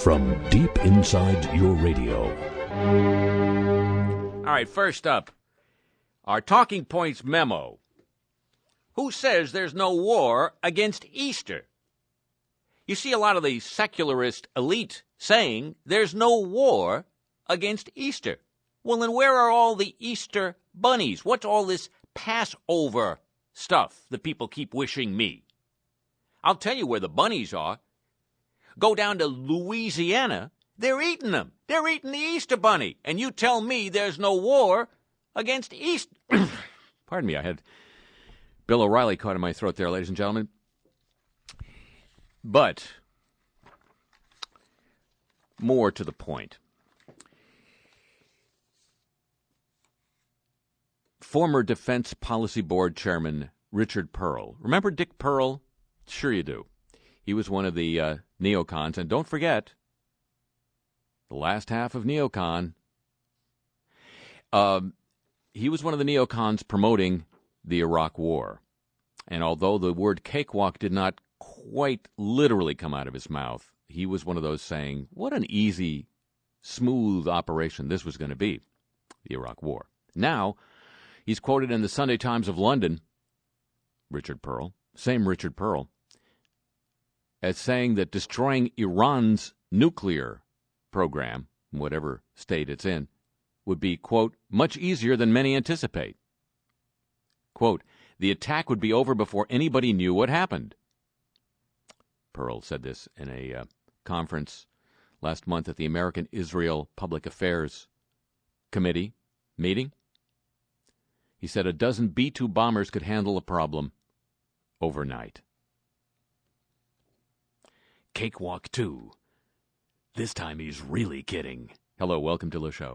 from deep inside your radio. All right, first up, our Talking Points memo. Who says there's no war against Easter? You see a lot of the secularist elite saying there's no war against Easter. Well, then where are all the Easter bunnies? What's all this Passover stuff that people keep wishing me? I'll tell you where the bunnies are. Go down to Louisiana, they're eating them. They're eating the Easter bunny. And you tell me there's no war against Easter. Pardon me, I had Bill O'Reilly caught in my throat there, ladies and gentlemen. But more to the point. Former Defense Policy Board Chairman Richard Perle. Remember Dick Perle? Sure you do. He was one of the neocons. And don't forget, the last half of neocon, he was one of the neocons promoting the Iraq War. And although the word cakewalk did not quite literally come out of his mouth, he was one of those saying, what an easy, smooth operation this was going to be, the Iraq War. Now, he's quoted in the Sunday Times of London, Richard Perle, same Richard Perle, as saying that destroying Iran's nuclear program, whatever state it's in, would be, quote, much easier than many anticipate. Quote, the attack would be over before anybody knew what happened. Perle said this in a conference last month at the American-Israel Public Affairs Committee meeting. He said a dozen B-2 bombers could handle the problem overnight. Cakewalk 2. This time he's really kidding. Hello, welcome to the show.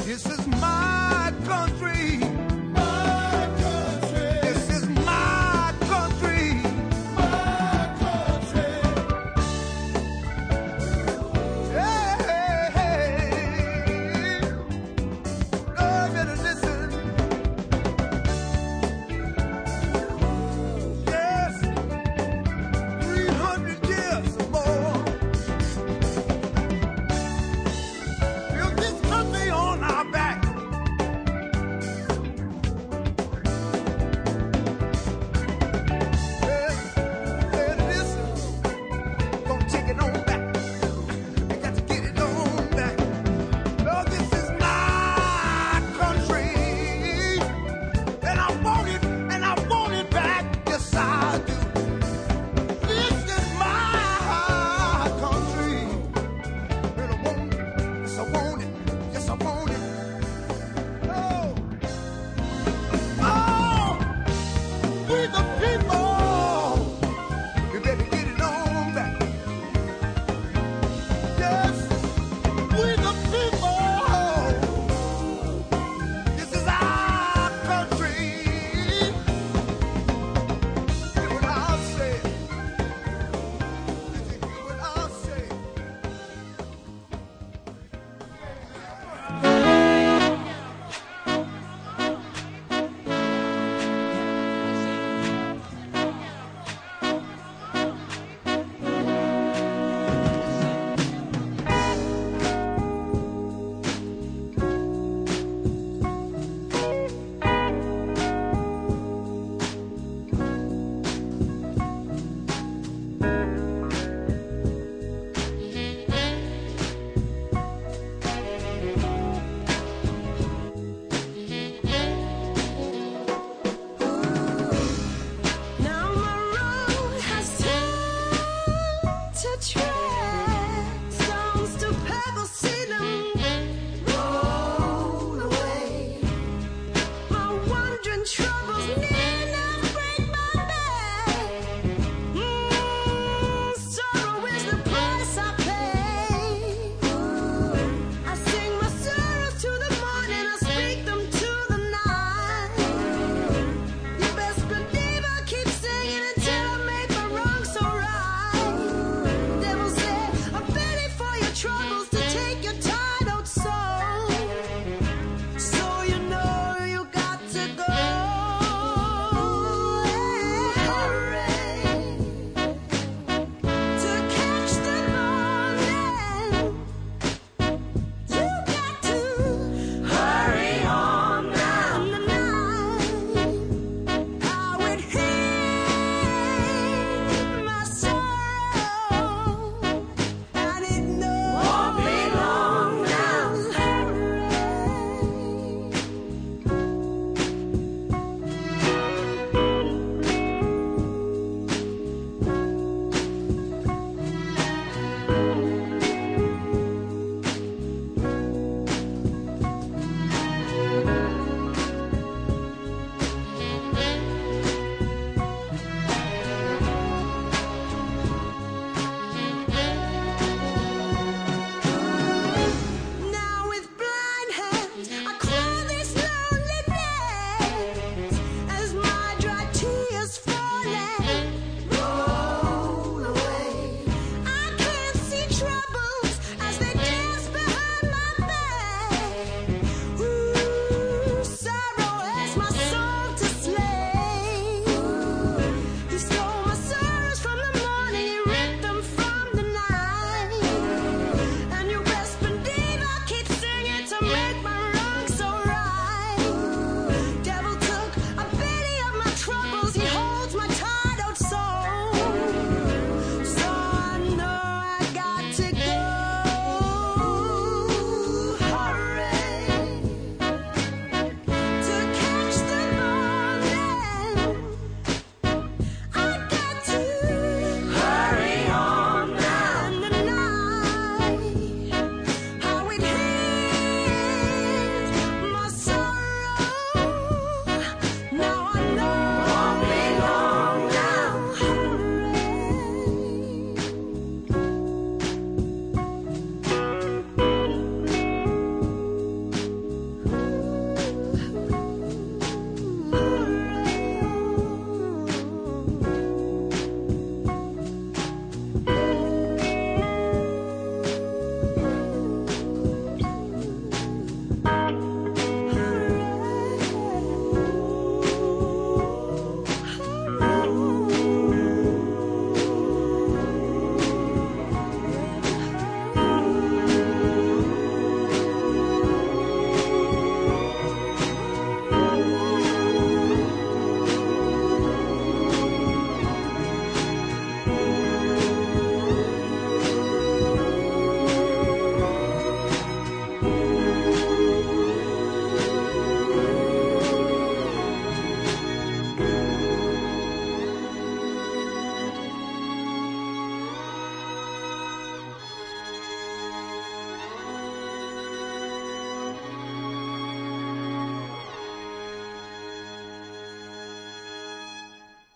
This is my country. My country. This is my country. My country. Hey, hey. Oh, better listen. Yes, 300 years or more. Built this country on our back.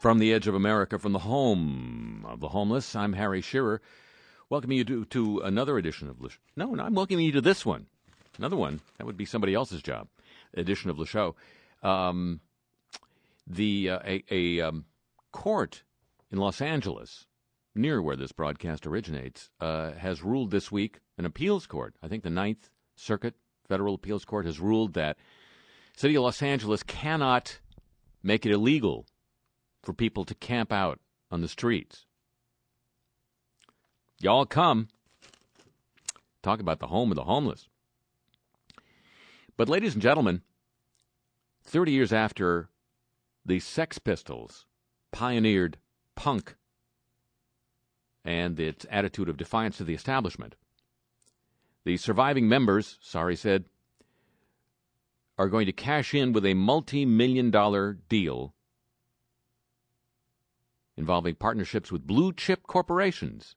From the edge of America, from the home of the homeless, I'm Harry Shearer, welcoming you to another edition of No, I'm welcoming you to this one. Another one. That would be somebody else's job. Edition of the show. Court in Los Angeles, near where this broadcast originates, has ruled this week, an appeals court, I think the Ninth Circuit Federal Appeals Court has ruled that City of Los Angeles cannot make it illegal for people to camp out on the streets. Y'all come. Talk about the home of the homeless. But ladies and gentlemen, 30 years after the Sex Pistols pioneered punk and its attitude of defiance to the establishment, the surviving members, Sorry said, are going to cash in with a multi-million-dollar deal involving partnerships with blue-chip corporations.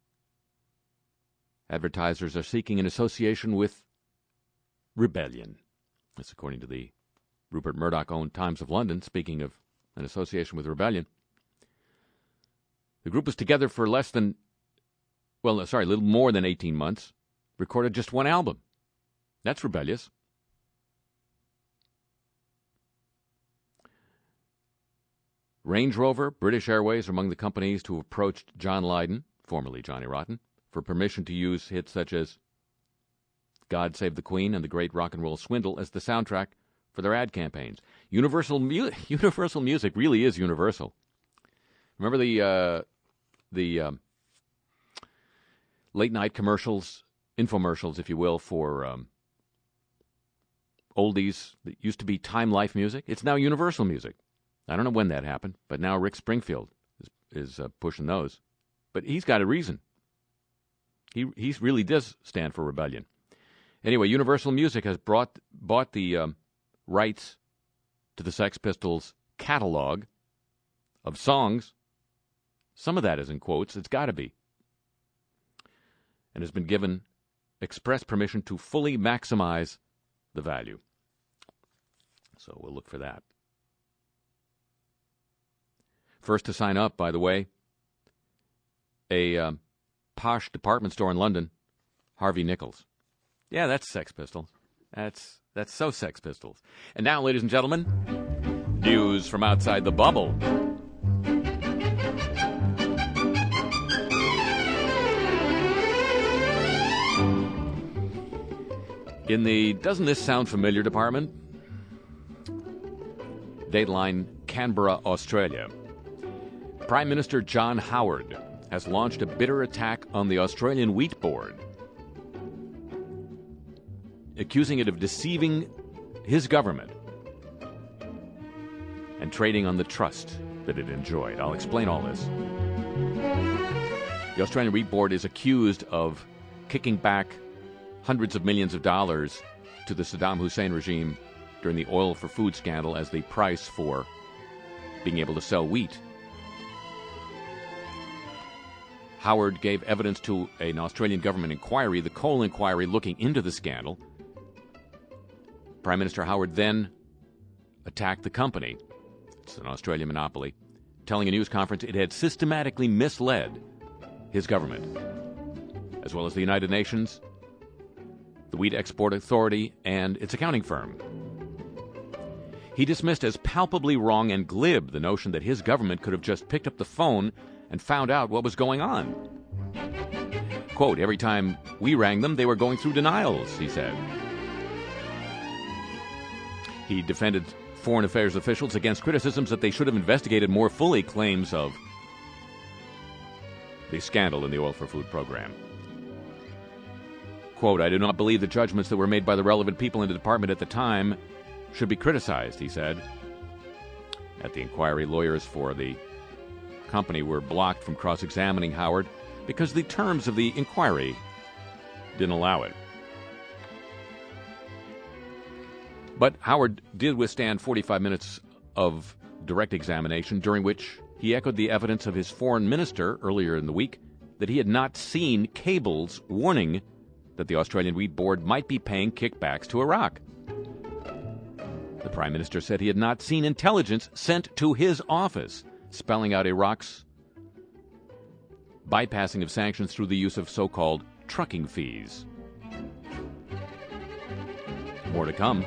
Advertisers are seeking an association with Rebellion. That's according to the Rupert Murdoch-owned Times of London, speaking of an association with Rebellion. The group was together for a little more than 18 months, recorded just one album. That's rebellious. Range Rover, British Airways are among the companies to have approached John Lydon, formerly Johnny Rotten, for permission to use hits such as God Save the Queen and The Great Rock and Roll Swindle as the soundtrack for their ad campaigns. Universal Music really is universal. Remember the late-night commercials, infomercials, if you will, for oldies that used to be Time Life music? It's now Universal Music. I don't know when that happened, but now Rick Springfield is pushing those. But he's got a reason. He really does stand for rebellion. Anyway, Universal Music has bought the rights to the Sex Pistols' catalog of songs. Some of that is in quotes. It's got to be. And has been given express permission to fully maximize the value. So we'll look for that. First to sign up, by the way, a posh department store in London, Harvey Nichols. Yeah, that's Sex Pistols. That's so Sex Pistols. And now, ladies and gentlemen, news from outside the bubble. In the Doesn't This Sound Familiar department, Dateline, Canberra, Australia. Prime Minister John Howard has launched a bitter attack on the Australian Wheat Board, accusing it of deceiving his government and trading on the trust that it enjoyed. I'll explain all this. The Australian Wheat Board is accused of kicking back hundreds of millions of dollars to the Saddam Hussein regime during the oil for food scandal as the price for being able to sell wheat. Howard gave evidence to an Australian government inquiry, the Cole Inquiry, looking into the scandal. Prime Minister Howard then attacked the company, it's an Australian monopoly, telling a news conference it had systematically misled his government, as well as the United Nations, the Wheat Export Authority, and its accounting firm. He dismissed as palpably wrong and glib the notion that his government could have just picked up the phone and found out what was going on. Quote, every time we rang them, they were going through denials, he said. He defended foreign affairs officials against criticisms that they should have investigated more fully claims of the scandal in the oil for food program. Quote, I do not believe the judgments that were made by the relevant people in the department at the time should be criticized, he said. At the inquiry, lawyers for the company were blocked from cross-examining Howard because the terms of the inquiry didn't allow it. But Howard did withstand 45 minutes of direct examination, during which he echoed the evidence of his foreign minister earlier in the week that he had not seen cables warning that the Australian Wheat Board might be paying kickbacks to Iraq. The Prime Minister said he had not seen intelligence sent to his office spelling out Iraq's bypassing of sanctions through the use of so-called trucking fees. More to come.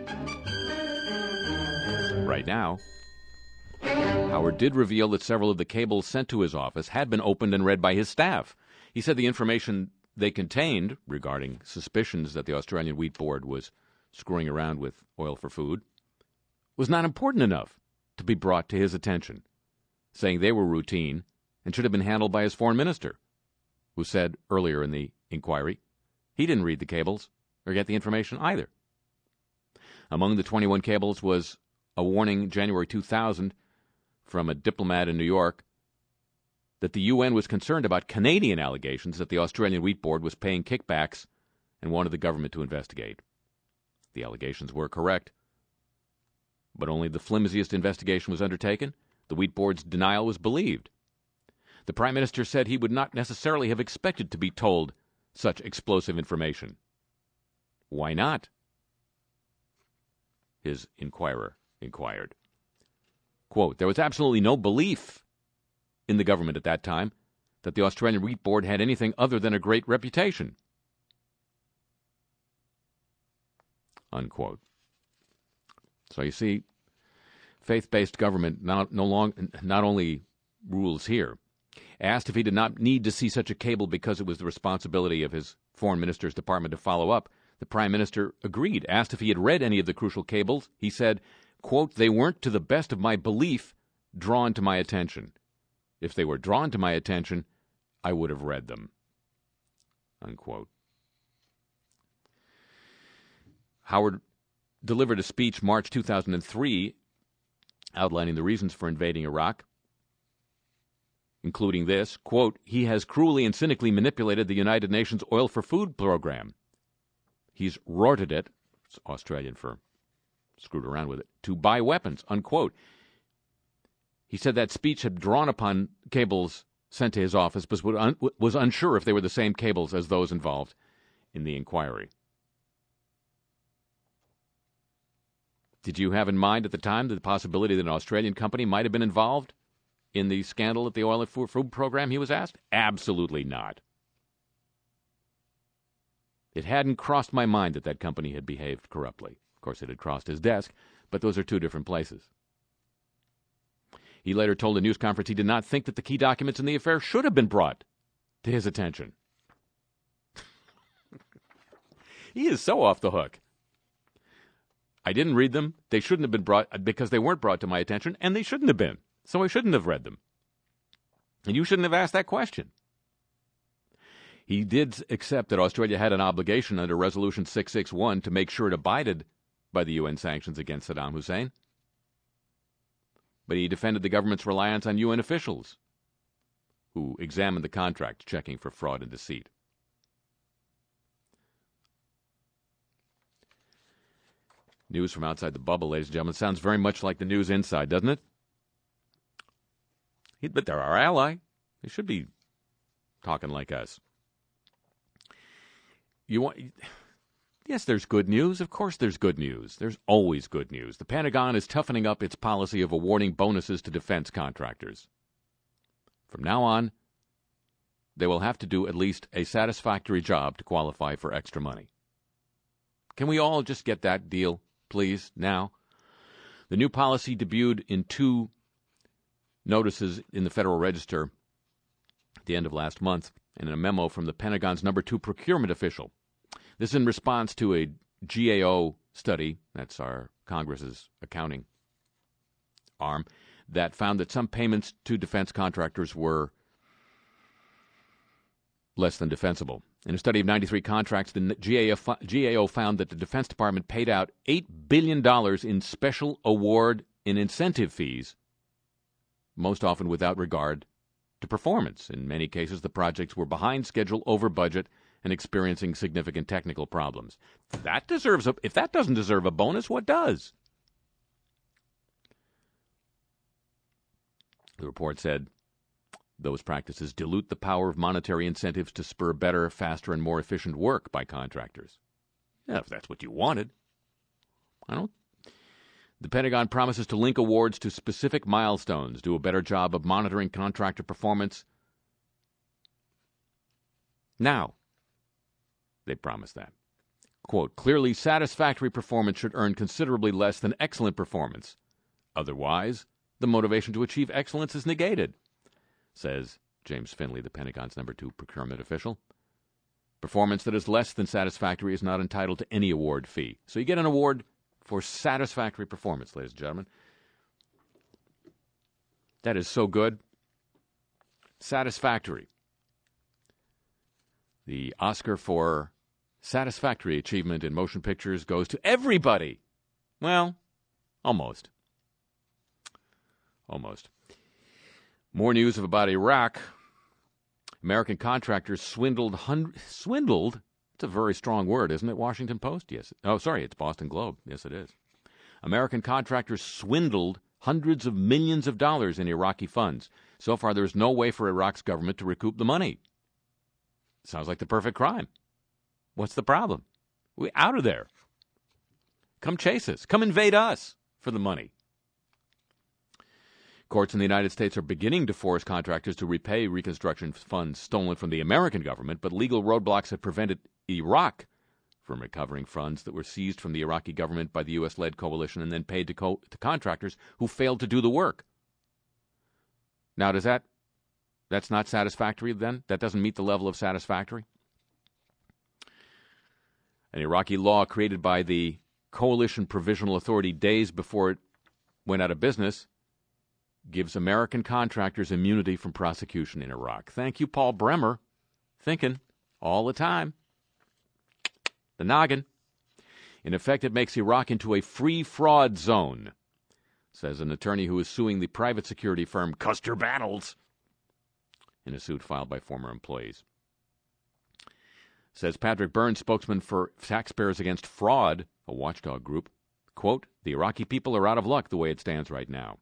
Right now, Howard did reveal that several of the cables sent to his office had been opened and read by his staff. He said the information they contained regarding suspicions that the Australian Wheat Board was screwing around with oil for food was not important enough to be brought to his attention, saying they were routine and should have been handled by his foreign minister, who said earlier in the inquiry he didn't read the cables or get the information either. Among the 21 cables was a warning January 2000 from a diplomat in New York that the UN was concerned about Canadian allegations that the Australian Wheat Board was paying kickbacks and wanted the government to investigate. The allegations were correct, but only the flimsiest investigation was undertaken. The Wheat Board's denial was believed. The Prime Minister said he would not necessarily have expected to be told such explosive information. Why not? His inquirer inquired. Quote, there was absolutely no belief in the government at that time that the Australian Wheat Board had anything other than a great reputation. Unquote. So you see, faith-based government not only rules here. Asked if he did not need to see such a cable because it was the responsibility of his foreign minister's department to follow up, the Prime Minister agreed. Asked if he had read any of the crucial cables, he said, quote, they weren't, to the best of my belief, drawn to my attention. If they were drawn to my attention, I would have read them. Unquote. Howard delivered a speech March 2003 outlining the reasons for invading Iraq, including this, quote, he has cruelly and cynically manipulated the United Nations Oil for Food program. He's rorted it, it's Australian for screwed around with it, to buy weapons, unquote. He said that speech had drawn upon cables sent to his office, but was unsure if they were the same cables as those involved in the inquiry. Did you have in mind at the time the possibility that an Australian company might have been involved in the scandal at the Oil for Food program, he was asked? Absolutely not. It hadn't crossed my mind that that company had behaved corruptly. Of course, it had crossed his desk, but those are two different places. He later told a news conference he did not think that the key documents in the affair should have been brought to his attention. He is so off the hook. I didn't read them. They shouldn't have been brought because they weren't brought to my attention, and they shouldn't have been. So I shouldn't have read them. And you shouldn't have asked that question. He did accept that Australia had an obligation under Resolution 661 to make sure it abided by the UN sanctions against Saddam Hussein. But he defended the government's reliance on UN officials who examined the contract, checking for fraud and deceit. News from outside the bubble, ladies and gentlemen, sounds very much like the news inside, doesn't it? But they're our ally. They should be talking like us. Yes, there's good news. Of course there's good news. There's always good news. The Pentagon is toughening up its policy of awarding bonuses to defense contractors. From now on, they will have to do at least a satisfactory job to qualify for extra money. Can we all just get that deal, please, now? The new policy debuted in 2 notices in the Federal Register at the end of last month and in a memo from the Pentagon's number 2 procurement official. This in response to a GAO study, that's our Congress's accounting arm, that found that some payments to defense contractors were less than defensible. In a study of 93 contracts, the GAO found that the Defense Department paid out $8 billion in special award and incentive fees, most often without regard to performance. In many cases, the projects were behind schedule, over budget, and experiencing significant technical problems. If that doesn't deserve a bonus, what does? The report said those practices dilute the power of monetary incentives to spur better, faster, and more efficient work by contractors. Yeah, if that's what you wanted. The Pentagon promises to link awards to specific milestones, do a better job of monitoring contractor performance. Now, they promise that. Quote, clearly satisfactory performance should earn considerably less than excellent performance. Otherwise, the motivation to achieve excellence is negated, says James Finley, the Pentagon's number 2 procurement official. Performance that is less than satisfactory is not entitled to any award fee. So you get an award for satisfactory performance, ladies and gentlemen. That is so good. Satisfactory. The Oscar for satisfactory achievement in motion pictures goes to everybody. Well, almost. Almost. More news about Iraq. American contractors swindled. Swindled? It's a very strong word, isn't it? Washington Post? Yes. Oh, sorry, it's Boston Globe. Yes, it is. American contractors swindled hundreds of millions of dollars in Iraqi funds. So far, there is no way for Iraq's government to recoup the money. Sounds like the perfect crime. What's the problem? We're out of there. Come chase us. Come invade us for the money. Courts in the United States are beginning to force contractors to repay reconstruction funds stolen from the American government, but legal roadblocks have prevented Iraq from recovering funds that were seized from the Iraqi government by the U.S.-led coalition and then paid to contractors who failed to do the work. Now, that's not satisfactory then? That doesn't meet the level of satisfactory? An Iraqi law created by the Coalition Provisional Authority days before it went out of business gives American contractors immunity from prosecution in Iraq. Thank you, Paul Bremer. Thinking all the time. The noggin. In effect, it makes Iraq into a free fraud zone, says an attorney who is suing the private security firm Custer Battles in a suit filed by former employees. Says Patrick Burns, spokesman for Taxpayers Against Fraud, a watchdog group, quote, the Iraqi people are out of luck the way it stands right now.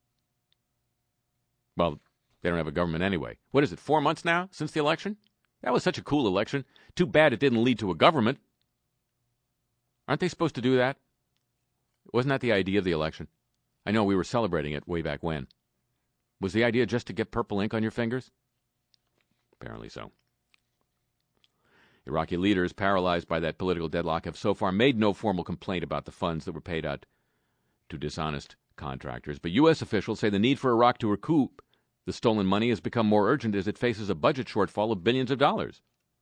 Well, they don't have a government anyway. What is it, 4 months now since the election? That was such a cool election. Too bad it didn't lead to a government. Aren't they supposed to do that? Wasn't that the idea of the election? I know we were celebrating it way back when. Was the idea just to get purple ink on your fingers? Apparently so. Iraqi leaders, paralyzed by that political deadlock, have so far made no formal complaint about the funds that were paid out to dishonest contractors. But U.S. officials say the need for Iraq to recoup the stolen money has become more urgent as it faces a budget shortfall of billions of dollars.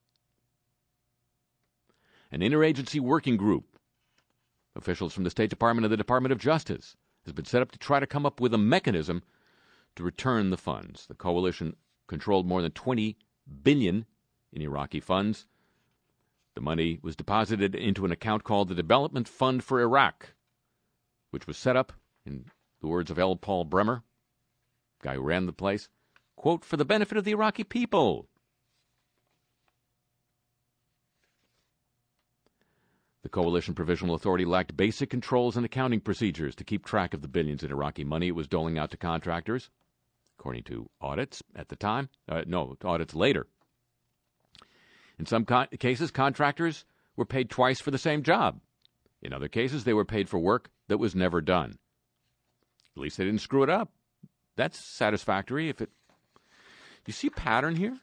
An interagency working group, officials from the State Department and the Department of Justice, has been set up to try to come up with a mechanism to return the funds. The coalition controlled more than $20 billion in Iraqi funds. The money was deposited into an account called the Development Fund for Iraq, which was set up, in the words of L. Paul Bremer, guy who ran the place, quote, for the benefit of the Iraqi people. The Coalition Provisional Authority lacked basic controls and accounting procedures to keep track of the billions in Iraqi money it was doling out to contractors, according to audits at the time. Audits later. In some cases, contractors were paid twice for the same job. In other cases, they were paid for work that was never done. At least they didn't screw it up. That's satisfactory. Do you see a pattern here?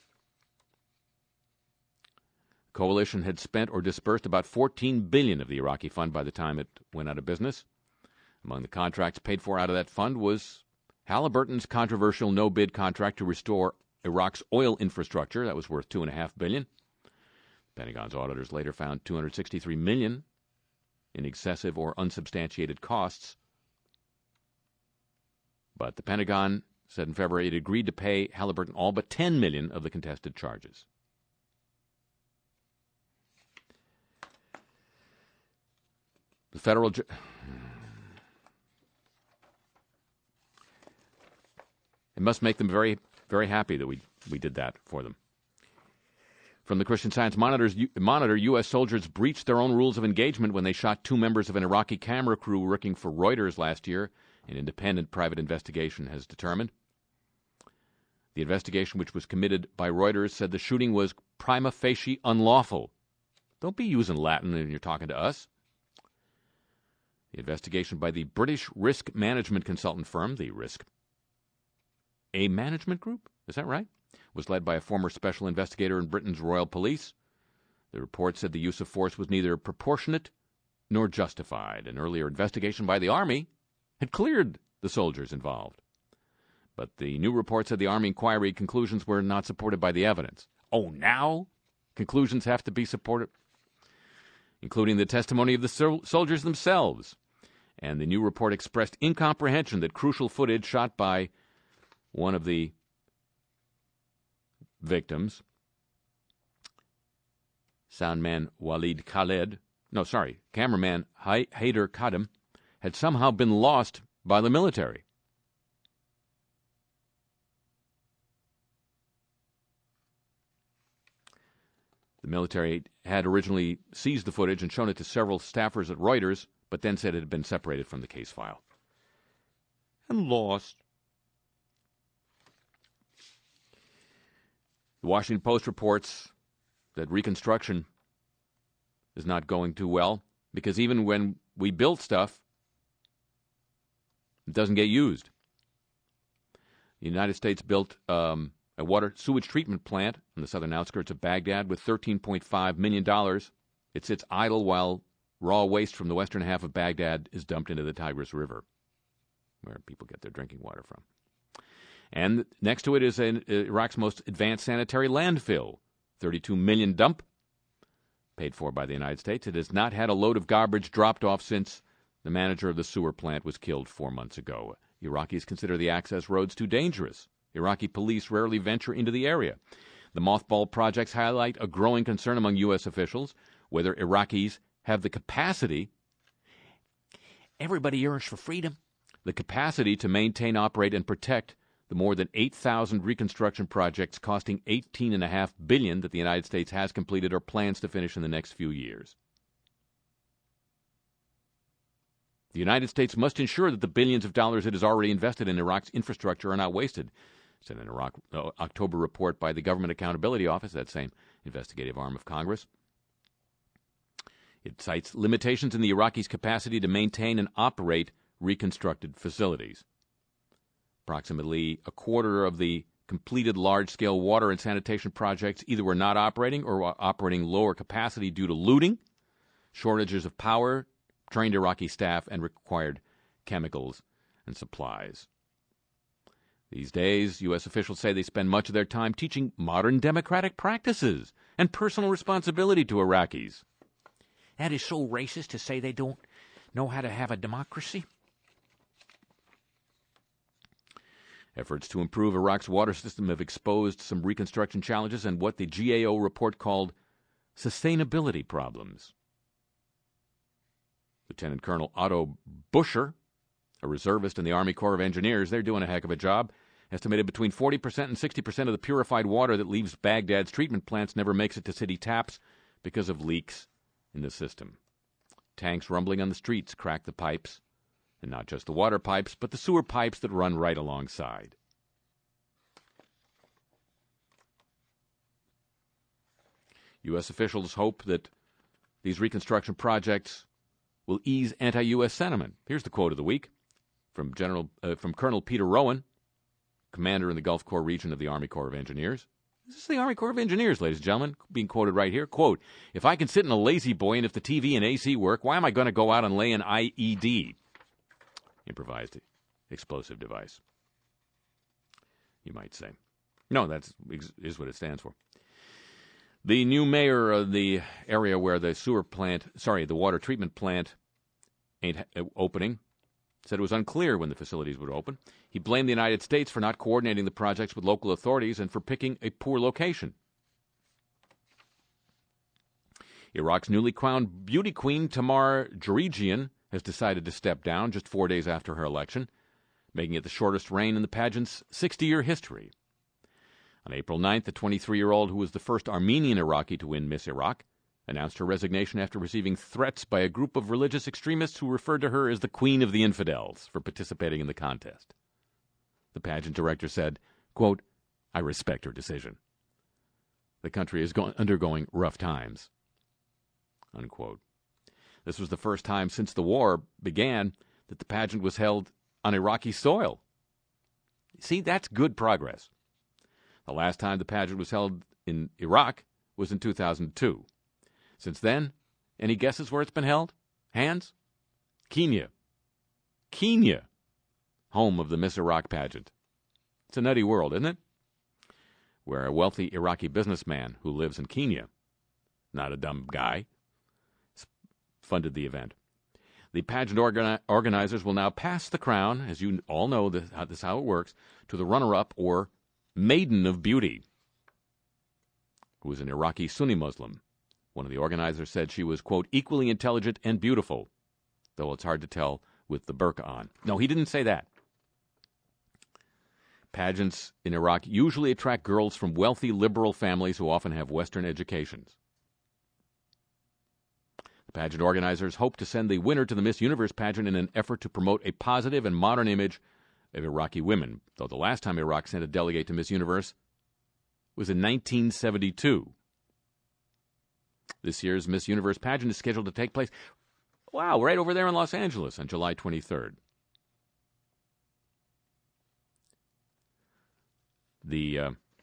The coalition had spent or dispersed about $14 billion of the Iraqi fund by the time it went out of business. Among the contracts paid for out of that fund was Halliburton's controversial no-bid contract to restore Iraq's oil infrastructure. That was worth $2.5 billion. Pentagon's auditors later found $263 million in excessive or unsubstantiated costs. But the Pentagon said in February it agreed to pay Halliburton all but $10 million of the contested charges. The federal it must make them very, very happy that we did that for them. From the Christian Science Monitor, U.S. soldiers breached their own rules of engagement when they shot 2 members of an Iraqi camera crew working for Reuters last year, an independent private investigation has determined. The investigation, which was committed by Reuters, said the shooting was prima facie unlawful. Don't be using Latin when you're talking to us. The investigation by the British risk management consultant firm, the Risk A Management Group, is that right? Was led by a former special investigator in Britain's Royal Police. The report said the use of force was neither proportionate nor justified. An earlier investigation by the Army had cleared the soldiers involved. But the new report said the Army inquiry conclusions were not supported by the evidence. Oh, now conclusions have to be supported, including the testimony of the soldiers themselves. And the new report expressed incomprehension that crucial footage shot by one of the victims, cameraman Haider Kadam, had somehow been lost by the military. The military had originally seized the footage and shown it to several staffers at Reuters, but then said it had been separated from the case file and lost. The Washington Post reports that reconstruction is not going too well because even when we build stuff, it doesn't get used. The United States built a water sewage treatment plant on the southern outskirts of Baghdad with $13.5 million. It sits idle while raw waste from the western half of Baghdad is dumped into the Tigris River, where people get their drinking water from. And next to it is Iraq's most advanced sanitary landfill, $32 million dump, paid for by the United States. It has not had a load of garbage dropped off since the manager of the sewer plant was killed 4 months ago. Iraqis consider the access roads too dangerous. Iraqi police rarely venture into the area. The mothball projects highlight a growing concern among U.S. officials whether Iraqis have the capacity. Everybody yearns for freedom. The capacity to maintain, operate, and protect the more than 8,000 reconstruction projects costing $18.5 billion that the United States has completed or plans to finish in the next few years. The United States must ensure that the billions of dollars it has already invested in Iraq's infrastructure are not wasted, said an October report by the Government Accountability Office, that same investigative arm of Congress. It cites limitations in the Iraqis' capacity to maintain and operate reconstructed facilities. Approximately a quarter of the completed large-scale water and sanitation projects either were not operating or were operating lower capacity due to looting, shortages of power, trained Iraqi staff, and required chemicals and supplies. These days, U.S. officials say they spend much of their time teaching modern democratic practices and personal responsibility to Iraqis. That is so racist to say they don't know how to have a democracy. Efforts to improve Iraq's water system have exposed some reconstruction challenges and what the GAO report called sustainability problems. Lieutenant Colonel Otto Buscher, a reservist in the Army Corps of Engineers, they're doing a heck of a job. Estimated between 40% and 60% of the purified water that leaves Baghdad's treatment plants never makes it to city taps because of leaks in the system. Tanks rumbling on the streets crack the pipes, and not just the water pipes, but the sewer pipes that run right alongside. U.S. officials hope that these reconstruction projects will ease anti-U.S. sentiment. Here's the quote of the week from Colonel Peter Rowan, commander in the Gulf Corps region of the Army Corps of Engineers. This is the Army Corps of Engineers, ladies and gentlemen, being quoted right here. Quote, "If I can sit in a lazy boy and if the TV and AC work, why am I going to go out and lay an IED?" Improvised explosive device, you might say. No, that is what it stands for. The new mayor of the area where the the water treatment plant ain't opening, said it was unclear when the facilities would open. He blamed the United States for not coordinating the projects with local authorities and for picking a poor location. Iraq's newly crowned beauty queen, Tamar Jerigian, has decided to step down just 4 days after her election, making it the shortest reign in the pageant's 60-year history. On April 9th, the 23-year-old, who was the first Armenian Iraqi to win Miss Iraq, announced her resignation after receiving threats by a group of religious extremists who referred to her as the Queen of the Infidels for participating in the contest. The pageant director said, quote, "I respect her decision. The country is undergoing rough times," unquote. This was the first time since the war began that the pageant was held on Iraqi soil. See, that's good progress. The last time the pageant was held in Iraq was in 2002. Since then, any guesses where it's been held? Hands? Kenya. Kenya, home of the Miss Iraq pageant. It's a nutty world, isn't it? Where a wealthy Iraqi businessman who lives in Kenya, not a dumb guy, funded the event. The pageant organizers will now pass the crown, as you all know, this is how it works, to the runner-up or Maiden of Beauty, who is an Iraqi Sunni Muslim. One of the organizers said she was, quote, equally intelligent and beautiful, though it's hard to tell with the burqa on. No, he didn't say that. Pageants in Iraq usually attract girls from wealthy liberal families who often have Western educations. The pageant organizers hope to send the winner to the Miss Universe pageant in an effort to promote a positive and modern image of Iraqi women, though the last time Iraq sent a delegate to Miss Universe was in 1972. This year's Miss Universe pageant is scheduled to take place, right over there in Los Angeles on July 23rd. The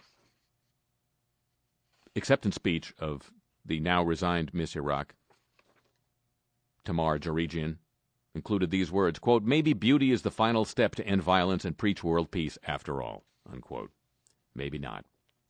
acceptance speech of the now resigned Miss Iraq, Tamar Jarijian, included these words, quote, maybe beauty is the final step to end violence and preach world peace after all, unquote. Maybe not.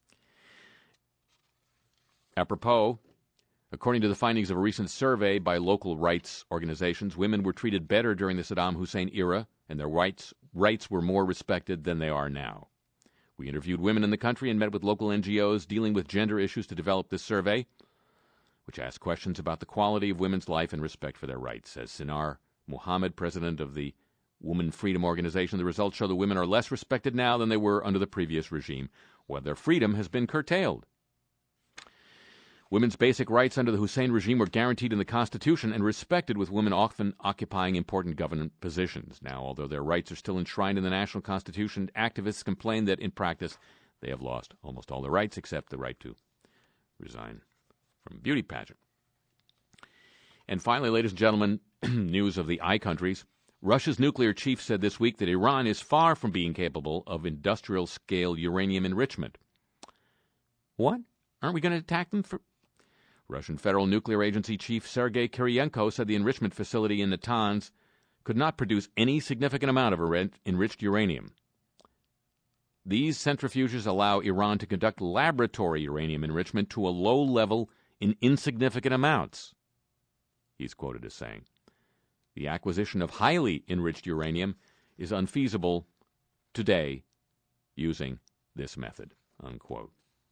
Apropos, according to the findings of a recent survey by local rights organizations, women were treated better during the Saddam Hussein era, and their rights were more respected than they are now. We interviewed women in the country and met with local NGOs dealing with gender issues to develop this survey, which asked questions about the quality of women's life and respect for their rights. Says Sinar Muhammad, president of the Woman Freedom Organization, the results show that women are less respected now than they were under the previous regime, while their freedom has been curtailed. Women's basic rights under the Hussein regime were guaranteed in the Constitution and respected, with women often occupying important government positions. Now, although their rights are still enshrined in the national Constitution, activists complain that in practice they have lost almost all their rights except the right to resign from a beauty pageant. And finally, ladies and gentlemen, news of the I countries. Russia's nuclear chief said this week that Iran is far from being capable of industrial-scale uranium enrichment. What? Aren't we going to attack them for... Russian Federal Nuclear Agency Chief Sergei Kiriyenko said the enrichment facility in Natanz could not produce any significant amount of enriched uranium. These centrifuges allow Iran to conduct laboratory uranium enrichment to a low level in insignificant amounts, he's quoted as saying. The acquisition of highly enriched uranium is unfeasible today using this method, unquote.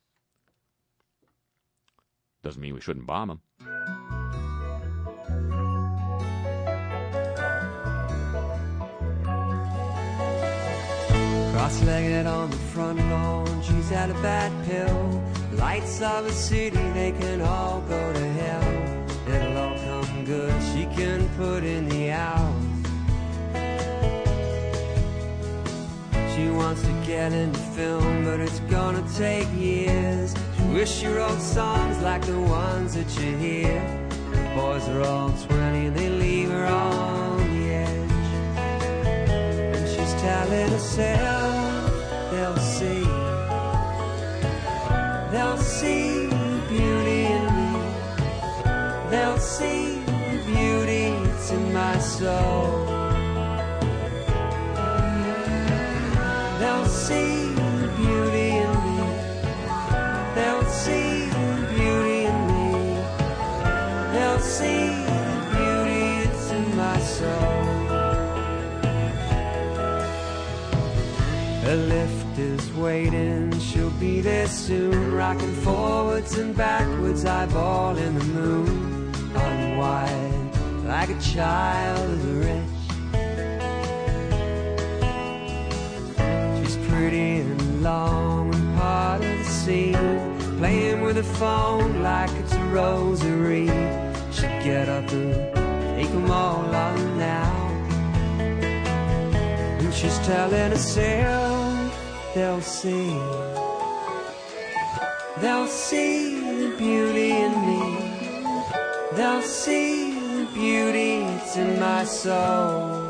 Doesn't mean we shouldn't bomb them. Cross-legged on the front lawn, she's had a bad pill. Lights of a city, they can all go to hell. It'll all come good, she can put in the hours. She wants to get into film, but it's gonna take years. She wish she wrote songs like the ones that you hear. The boys are all 20 and they leave her on the edge. And she's telling herself they'll see the beauty in me. They'll see the beauty that's in my soul. They'll see the beauty in me. They'll see the beauty in me. They'll see the beauty that's in my soul. A lift is waiting, she'll be there soon. Rocking forwards and backwards, eyeballing the moon. Unwired like a child of the rich. Pretty and long and part of the scene, playing with a phone like it's a rosary. She'd get up and take them all on now. And she's telling herself they'll see the beauty in me. They'll see the beauty, it's in my soul.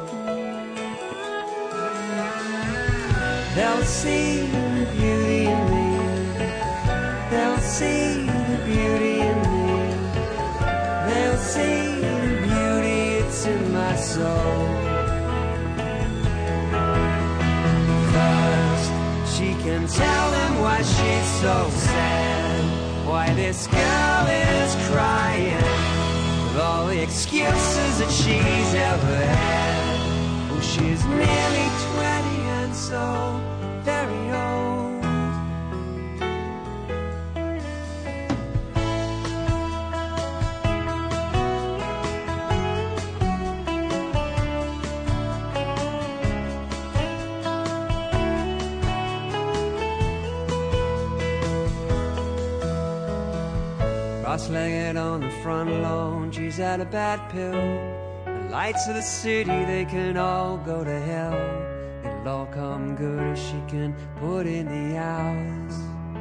They'll see the beauty in me. They'll see the beauty in me. They'll see the beauty, it's in my soul. First, she can tell them why she's so sad, why this girl is crying, with all the excuses that she's ever had. Oh, she's nearly 20 and so very old. Cross-legged on the front lawn, she's had a bad pill. The lights of the city, they can all go to hell. It'll all come good if she can put in the hours.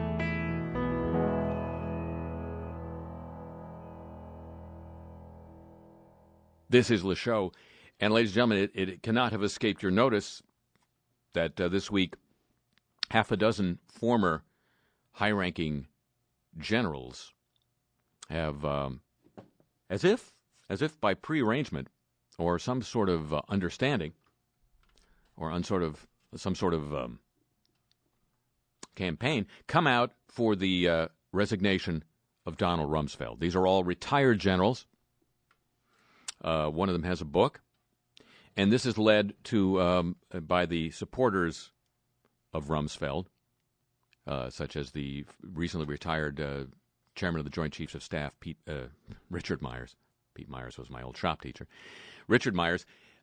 This is Le Show, and ladies and gentlemen, it cannot have escaped your notice that this week half a dozen former high-ranking generals have, as if by prearrangement or some sort of understanding or some sort of campaign, come out for the resignation of Donald Rumsfeld. These are all retired generals. One of them has a book, and this is led to by the supporters of Rumsfeld, such as the recently retired Chairman of the Joint Chiefs of Staff, Richard Myers. Pete Myers was my old shop teacher. Richard Myers,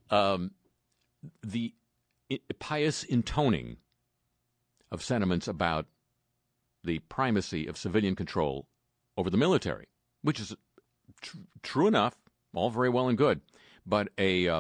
the pious intoning of sentiments about the primacy of civilian control over the military, which is true enough, all very well and good, but a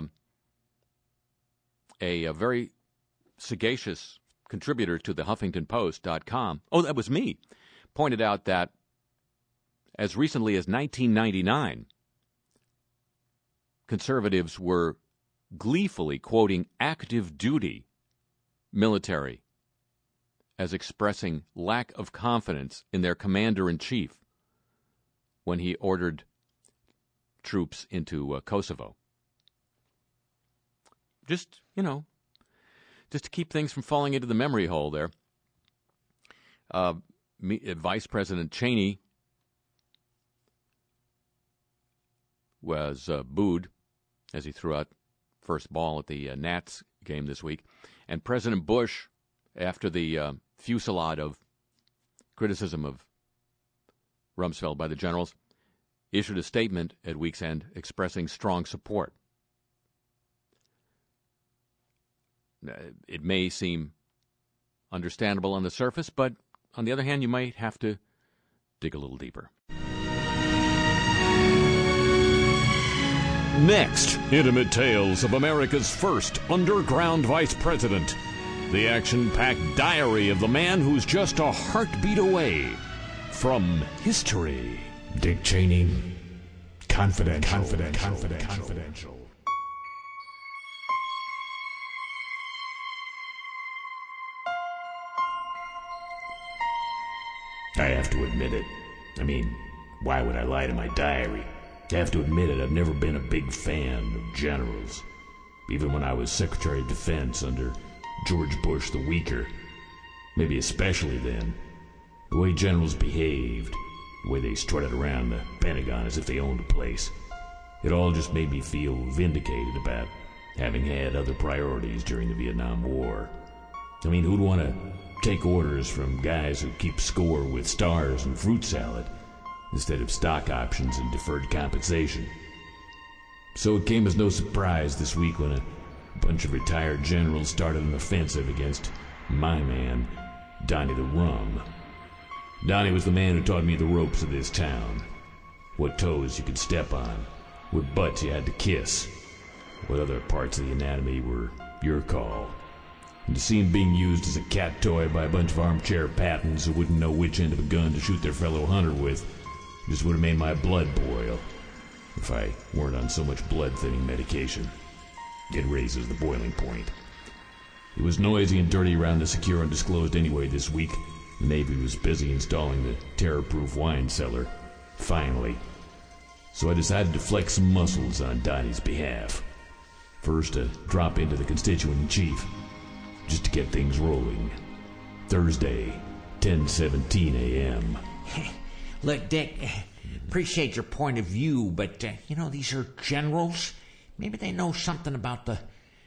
very sagacious contributor to the HuffingtonPost.com, oh, that was me, pointed out that as recently as 1999, conservatives were gleefully quoting active duty military as expressing lack of confidence in their commander-in-chief when he ordered troops into Kosovo. Just to keep things from falling into the memory hole there. Vice President Cheney was booed as he threw out first ball at the Nats game this week. And President Bush, after the fusillade of criticism of Rumsfeld by the generals, issued a statement at week's end expressing strong support. It may seem understandable on the surface, but on the other hand, you might have to dig a little deeper. Next, intimate tales of America's first underground vice president. The action-packed diary of the man who's just a heartbeat away from history. Dick Cheney, confidential. I have to admit it. I mean, why would I lie to my diary? I have to admit it, I've never been a big fan of generals. Even when I was Secretary of Defense under George Bush the Weaker. Maybe especially then. The way generals behaved, the way they strutted around the Pentagon as if they owned a place. It all just made me feel vindicated about having had other priorities during the Vietnam War. I mean, who'd want to take orders from guys who keep score with stars and fruit salad instead of stock options and deferred compensation? So it came as no surprise this week when a bunch of retired generals started an offensive against my man, Donnie the Rum. Donnie was the man who taught me the ropes of this town. What toes you could step on, what butts you had to kiss, what other parts of the anatomy were your call. And to see him being used as a cat toy by a bunch of armchair patons who wouldn't know which end of a gun to shoot their fellow hunter with just would have made my blood boil. if I weren't on so much blood-thinning medication. It raises the boiling point. It was noisy and dirty around the secure undisclosed anyway this week. The Navy was busy installing the terror-proof wine cellar. Finally. So I decided to flex some muscles on Donnie's behalf. First, a drop into the constituent-in-chief, just to get things rolling. Thursday, 10:17 a.m. Look, Dick, appreciate your point of view, but, these are generals. Maybe they know something about the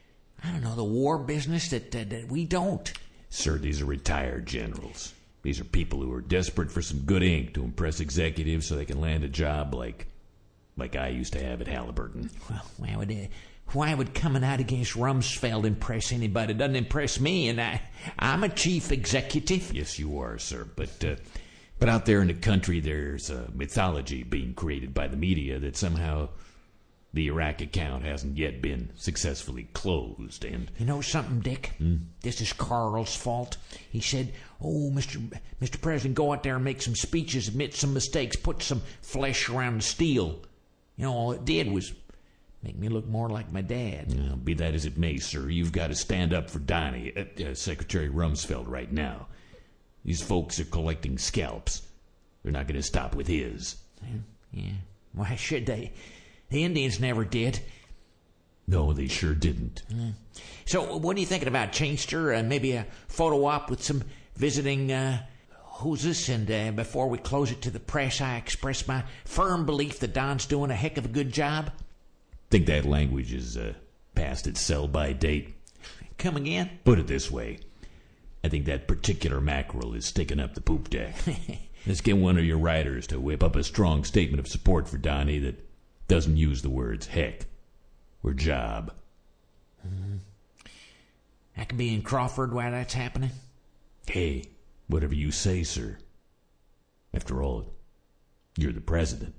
war business that we don't. Sir, these are retired generals. These are people who are desperate for some good ink to impress executives so they can land a job like I used to have at Halliburton. Well, why would coming out against Rumsfeld impress anybody? It doesn't impress me, and I'm a chief executive. Yes, you are, sir, but out there in the country there's a mythology being created by the media that somehow the Iraq account hasn't yet been successfully closed, and... You know something, Dick? This is Carl's fault. He said, Mr. President, go out there and make some speeches, admit some mistakes, put some flesh around the steel. All it did was make me look more like my dad. Well, be that as it may, sir, you've got to stand up for Donnie, Secretary Rumsfeld, right now. These folks are collecting scalps. They're not going to stop with his. Yeah. Why should they? The Indians never did. No, they sure didn't. So, what are you thinking about, Chainster? Maybe a photo op with some visiting hooses? And before we close it to the press, I express my firm belief that Don's doing a heck of a good job. Think that language is past its sell-by date? Come again? Put it this way. I think that particular mackerel is sticking up the poop deck. Let's get one of your writers to whip up a strong statement of support for Donnie that doesn't use the words heck or job. I could be in Crawford while that's happening. Hey, whatever you say, sir. After all, you're the president.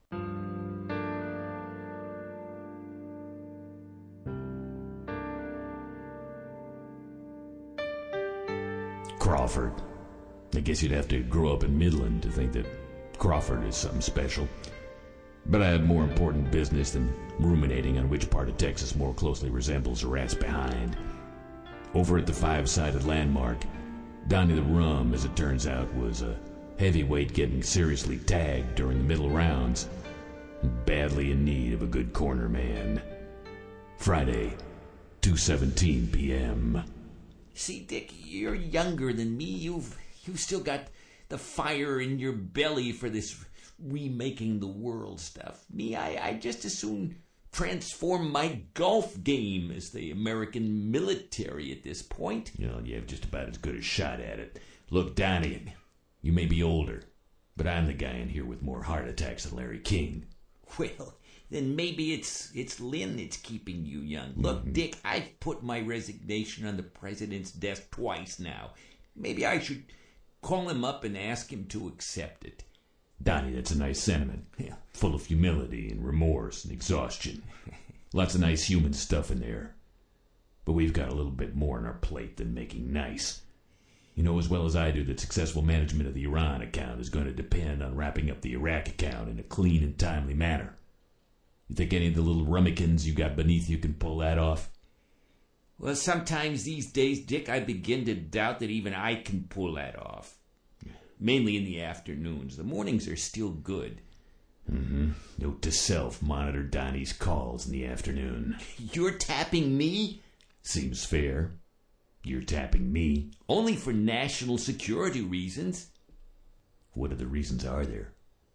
Crawford. I guess you'd have to grow up in Midland to think that Crawford is something special. But I have more important business than ruminating on which part of Texas more closely resembles a rat's behind. Over at the five-sided landmark, Donnie the Rum, as it turns out, was a heavyweight getting seriously tagged during the middle rounds, and badly in need of a good corner man. Friday, 2:17 p.m. See, Dick, you're younger than me. You've still got the fire in your belly for this remaking the world stuff. Me, I just as soon transform my golf game as the American military at this point. You have just about as good a shot at it. Look, Donnie, you may be older, but I'm the guy in here with more heart attacks than Larry King. Well, then maybe it's Lynn that's keeping you young. Look, Dick, I've put my resignation on the president's desk twice now. Maybe I should call him up and ask him to accept it. Donnie, that's a nice sentiment. Yeah. Full of humility and remorse and exhaustion. Lots of nice human stuff in there. But we've got a little bit more on our plate than making nice. You know as well as I do that successful management of the Iran account is going to depend on wrapping up the Iraq account in a clean and timely manner. You think any of the little rummikins you got beneath you can pull that off? Well, sometimes these days, Dick, I begin to doubt that even I can pull that off. Mainly in the afternoons. The mornings are still good. Note to self, monitor Donnie's calls in the afternoon. You're tapping me? Seems fair. You're tapping me. Only for national security reasons. What other reasons are there?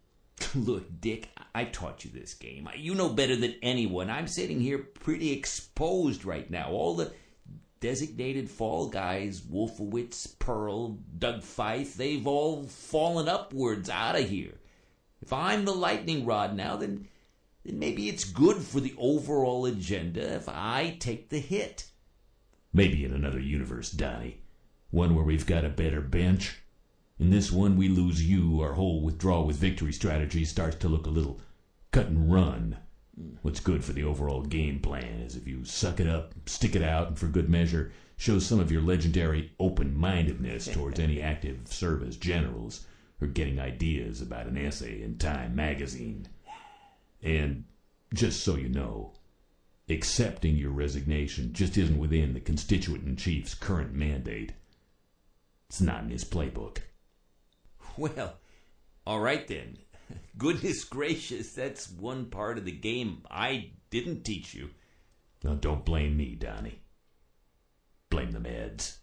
Look, Dick, I taught you this game. You know better than anyone. I'm sitting here pretty exposed right now. All the designated fall guys, Wolfowitz, Pearl, Doug Fife, they've all fallen upwards out of here. If I'm the lightning rod now, then maybe it's good for the overall agenda if I take the hit. Maybe in another universe, Donnie. One where we've got a better bench. In this one, we lose you, our whole withdraw with victory strategy starts to look a little cut and run. What's good for the overall game plan is if you suck it up, stick it out, and for good measure, show some of your legendary open-mindedness towards any active service generals who are getting ideas about an essay in Time magazine. And just so you know, accepting your resignation just isn't within the Constituent-in-Chief's current mandate. It's not in his playbook. Well, all right then. Goodness gracious, that's one part of the game I didn't teach you. Now, don't blame me, Donnie. Blame the meds.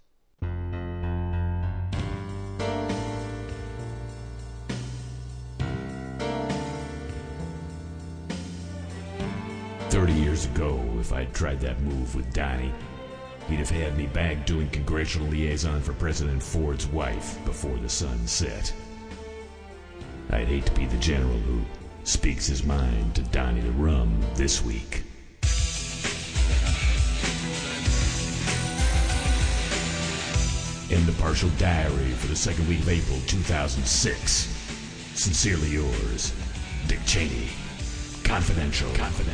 Years ago, if I'd tried that move with Donnie, he'd have had me back doing congressional liaison for President Ford's wife before the sun set. I'd hate to be the general who speaks his mind to Donnie the Rum this week. End of partial diary for the second week of April 2006. Sincerely yours, Dick Cheney. Confidential.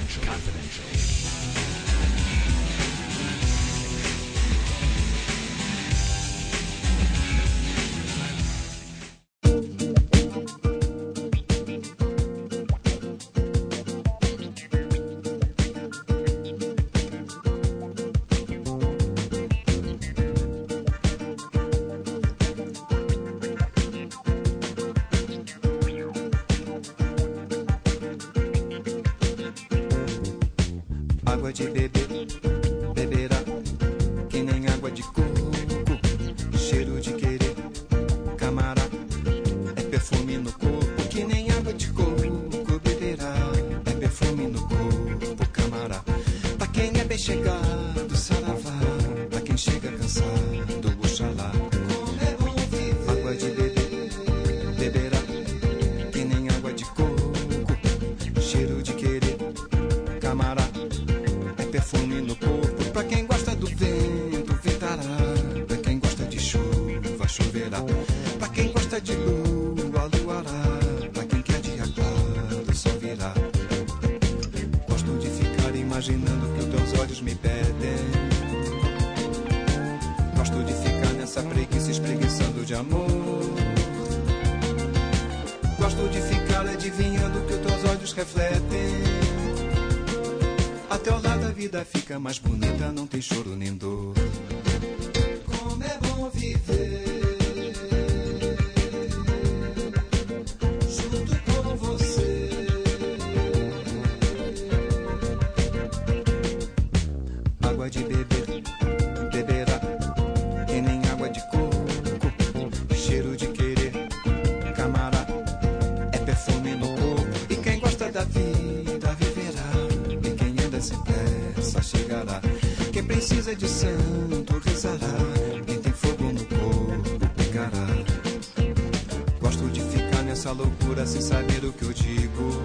Água de beber, beberá, que nem água de coco. Cheiro de querer, camará, é perfume no corpo. Que nem água de coco, beberá, é perfume no corpo, camará. Pra quem é bem chegado, saravá. Pra quem chega cansado, oxalá. Água de beber, beberá, que nem água de coco. Cheiro de querer, camará, perfume no corpo. Pra quem gosta do vento, ventará. Pra quem gosta de chuva, choverá. Pra quem gosta de lua, luará. Pra quem quer dia claro, sol virá. Gosto de ficar imaginando que os teus olhos me pedem. Gosto de ficar nessa preguiça espreguiçando de amor. Gosto de ficar adivinhando que os teus olhos refletem. A teu lado a vida fica mais bonita, não tem choro nem dor. Como é bom viver junto com você. Água de beber, beberá, que nem água de coco. Cheiro de querer, camará, é perfume no corpo. E quem gosta da vida viverá. Sem pressa chegará. Quem precisa de santo rezará. Quem tem fogo no corpo pegará. Gosto de ficar nessa loucura sem saber o que eu digo.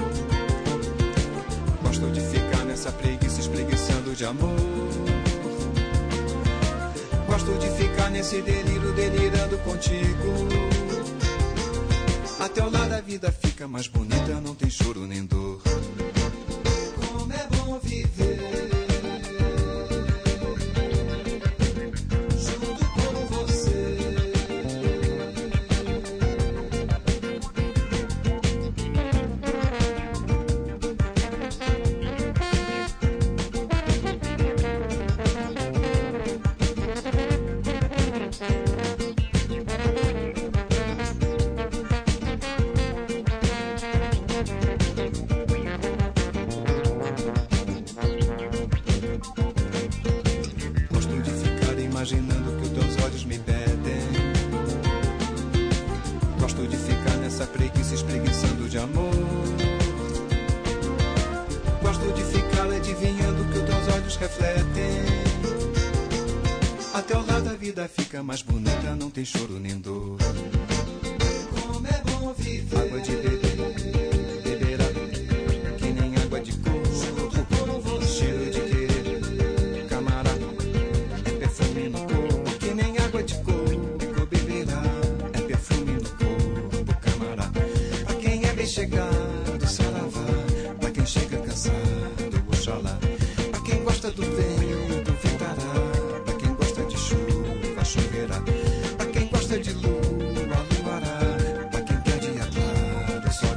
Gosto de ficar nessa preguiça espreguiçando de amor. Gosto de ficar nesse delírio delirando contigo. A teu lado a vida fica mais bonita, não tem choro nem dor. Viver junto com você. Imaginando que os teus olhos me pedem. Gosto de ficar nessa preguiça espreguiçando de amor. Gosto de ficar adivinhando que os teus olhos refletem. A teu lado a vida fica mais bonita, não tem choro nem dor. Como é bom viver. Água de beber, beberá, que nem água de coco. Cheiro de querer, camará, é perfume no corpo. Que nem água de coco, beberá, é perfume no corpo, camará. Pra quem é bem chegado, saravá. Pra quem chega cansado, oxalá. Pra quem gosta do vento, ventará. Pra quem gosta de chuva, choverá. Pra quem gosta de lua, luará. Pra quem quer dia claro, sol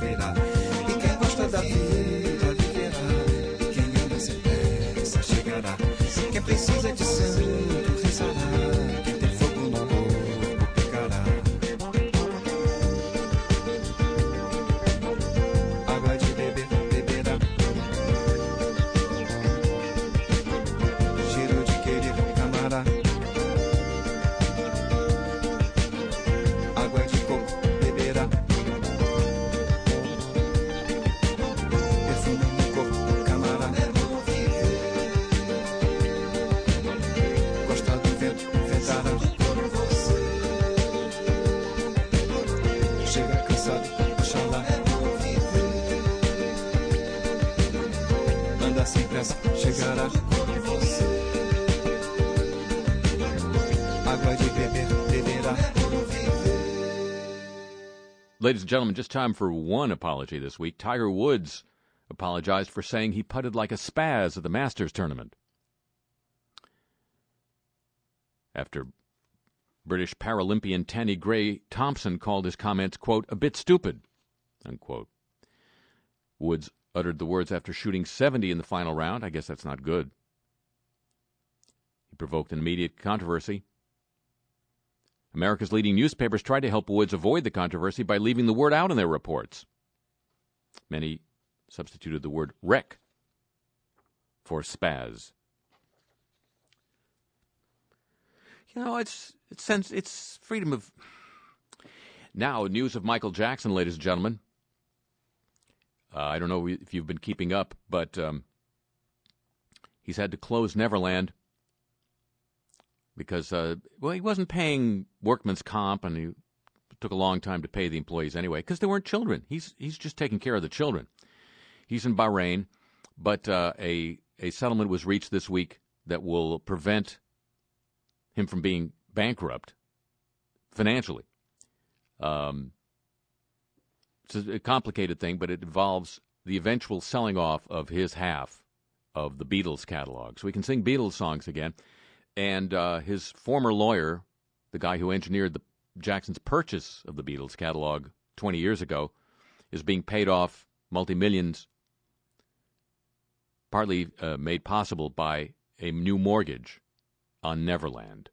vida sem pressa chegará. Água de beber, beberá. Ladies and gentlemen, just time for one apology this week. Tiger Woods apologized for saying he putted like a spaz at the Masters tournament after British Paralympian Tanny Gray Thompson called his comments, quote, a bit stupid, unquote. Woods uttered the words after shooting 70 in the final round. I guess that's not good. He provoked an immediate controversy. America's leading newspapers tried to help Woods avoid the controversy by leaving the word out in their reports. Many substituted the word wreck for spaz. You know, it's freedom of... Now, news of Michael Jackson, ladies and gentlemen. I don't know if you've been keeping up, but he's had to close Neverland because, he wasn't paying workman's comp, and he took a long time to pay the employees anyway, because there weren't children. He's just taking care of the children. He's in Bahrain, but a settlement was reached this week that will prevent him from being bankrupt financially. It's a complicated thing, but it involves the eventual selling off of his half of the Beatles catalog. So we can sing Beatles songs again. And his former lawyer, the guy who engineered Jackson's purchase of the Beatles catalog 20 years ago, is being paid off multi-millions, partly made possible by a new mortgage on Neverland.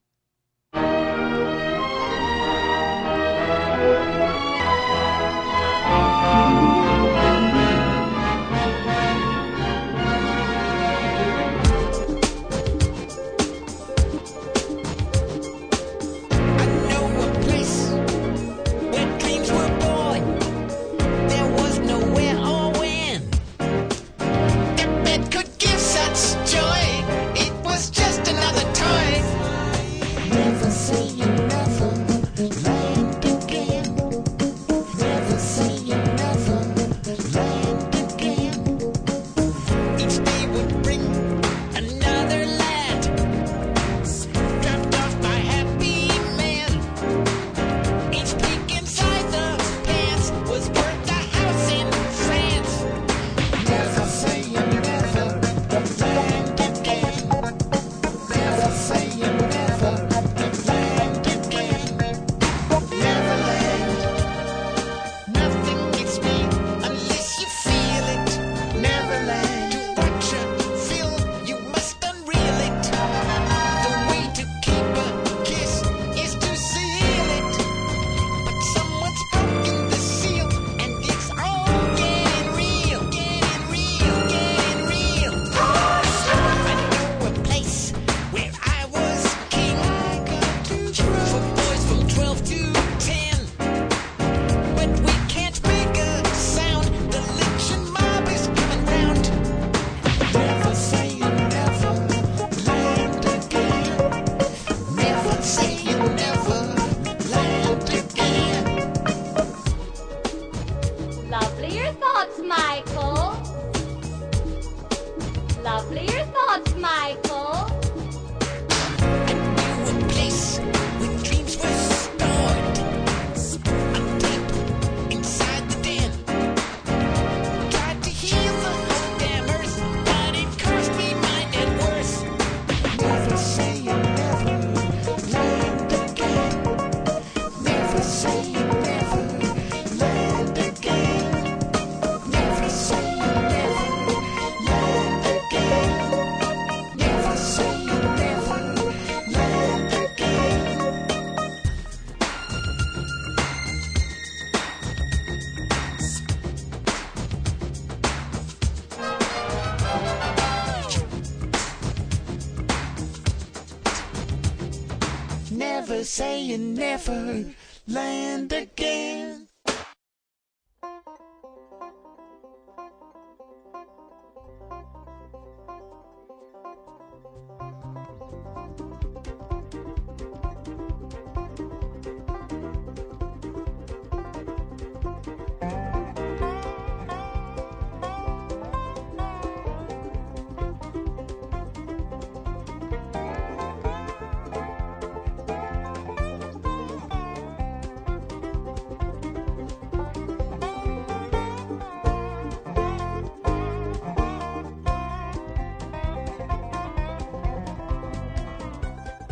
Never say you never land again.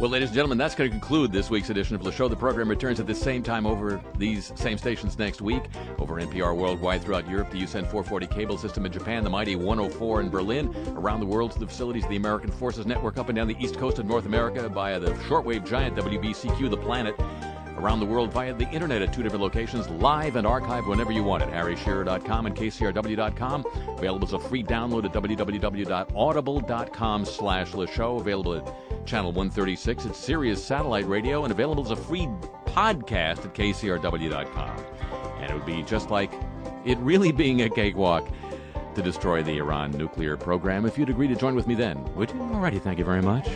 Well, ladies and gentlemen, that's going to conclude this week's edition of Le Show. The program returns at the same time over these same stations next week. Over NPR worldwide throughout Europe, the USEN 440 cable system in Japan, the mighty 104 in Berlin, around the world to the facilities of the American Forces Network up and down the east coast of North America via the shortwave giant WBCQ, The Planet. Around the world via the internet at 2 different locations, live and archived whenever you want it. HarryShearer.com and KCRW.com. Available as a free download at www.audible.com/LeShow. Available at channel 136 at Sirius Satellite Radio, and available as a free podcast at KCRW.com. And it would be just like it really being a cakewalk to destroy the Iran nuclear program if you'd agree to join with me then. Would you? Alrighty, thank you very much.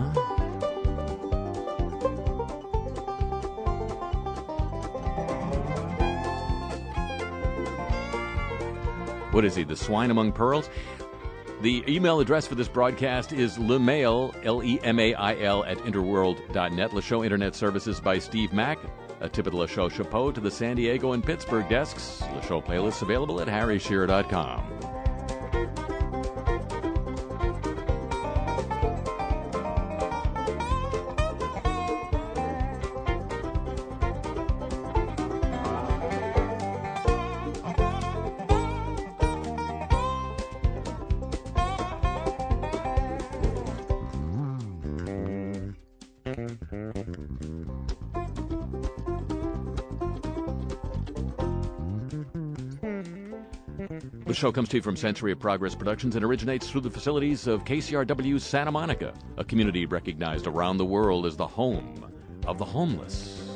What is he, the swine among pearls? The email address for this broadcast is lemail, Lemail, at interworld.net. Le Show Internet Services by Steve Mack. A tip of the Le Show chapeau to the San Diego and Pittsburgh desks. Le Show playlists available at harryshearer.com. The show comes to you from Century of Progress Productions and originates through the facilities of KCRW Santa Monica, a community recognized around the world as the home of the homeless.